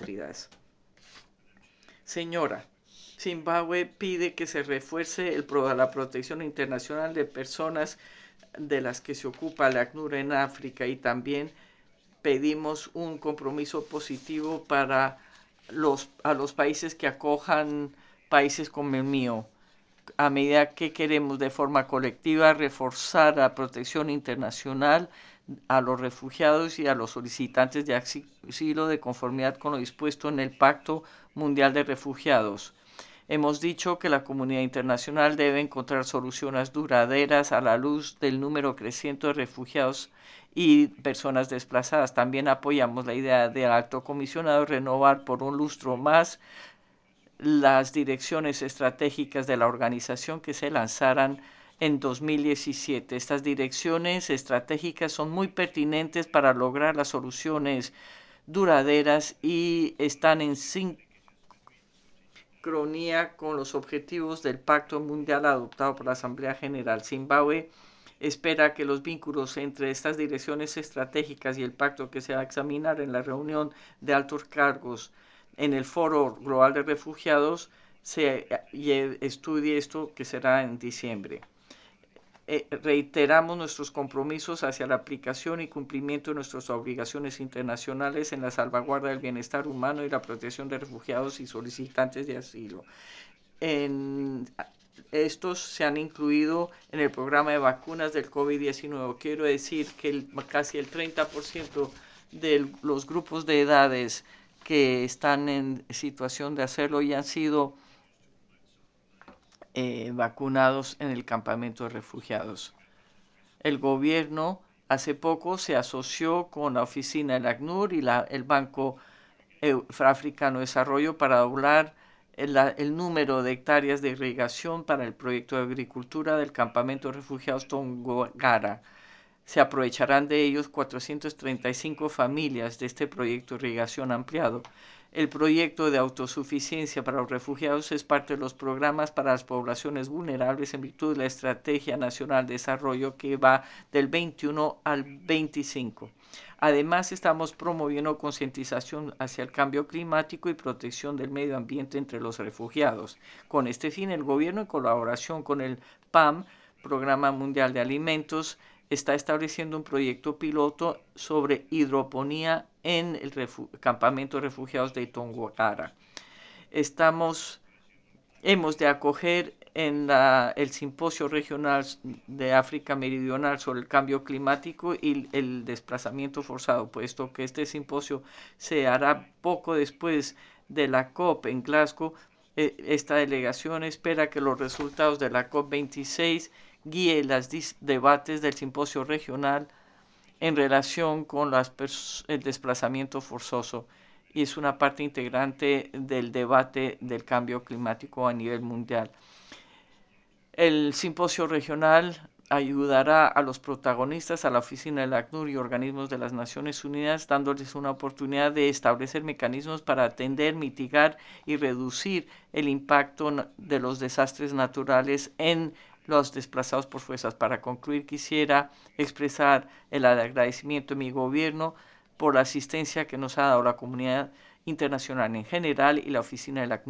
apátridas. Señora, Zimbabue pide que se refuerce la protección internacional de personas de las que se ocupa el ACNUR en África, y también pedimos un compromiso positivo para a los países que acojan países como el mío, a medida que queremos de forma colectiva reforzar la protección internacional a los refugiados y a los solicitantes de asilo de conformidad con lo dispuesto en el Pacto Mundial de Refugiados. Hemos dicho que la comunidad internacional debe encontrar soluciones duraderas a la luz del número creciente de refugiados y personas desplazadas. También apoyamos la idea del alto comisionado renovar por un lustro más las direcciones estratégicas de la organización que se lanzaran en 2017. Estas direcciones estratégicas son muy pertinentes para lograr las soluciones duraderas y están en sincronía con los objetivos del Pacto Mundial adoptado por la Asamblea General. Zimbabue espera que los vínculos entre estas direcciones estratégicas y el pacto que se va a examinar en la reunión de altos cargos en el Foro Global de Refugiados se estudie esto, que será en diciembre. Reiteramos nuestros compromisos hacia la aplicación y cumplimiento de nuestras obligaciones internacionales en la salvaguarda del bienestar humano y la protección de refugiados y solicitantes de asilo. Estos se han incluido en el programa de vacunas del COVID-19. Quiero decir que casi el 30% de los grupos de edades que están en situación de hacerlo ya han sido vacunados en el campamento de refugiados. El gobierno hace poco se asoció con la oficina del ACNUR y el Banco Africano de Desarrollo para doblar el número de hectáreas de irrigación para el proyecto de agricultura del campamento de refugiados Tongara. Se aprovecharán de ellos 435 familias de este proyecto de irrigación ampliado. El proyecto de autosuficiencia para los refugiados es parte de los programas para las poblaciones vulnerables en virtud de la Estrategia Nacional de Desarrollo que va del 21 al 25. Además, estamos promoviendo concientización hacia el cambio climático y protección del medio ambiente entre los refugiados. Con este fin, el gobierno, en colaboración con el PAM, Programa Mundial de Alimentos, está estableciendo un proyecto piloto sobre hidroponía en el campamento de refugiados de Tongara. Hemos de acoger en el Simposio Regional de África Meridional sobre el cambio climático y el desplazamiento forzado, puesto que este simposio se hará poco después de la COP en Glasgow. Esta delegación espera que los resultados de la COP26 guíe los debates del simposio regional en relación con el desplazamiento forzoso, y es una parte integrante del debate del cambio climático a nivel mundial. El simposio regional ayudará a los protagonistas, a la oficina del ACNUR y organismos de las Naciones Unidas, dándoles una oportunidad de establecer mecanismos para atender, mitigar y reducir el impacto de los desastres naturales en los desplazados por fuerzas. Para concluir, quisiera expresar el agradecimiento de mi gobierno por la asistencia que nos ha dado la comunidad internacional en general y la oficina de la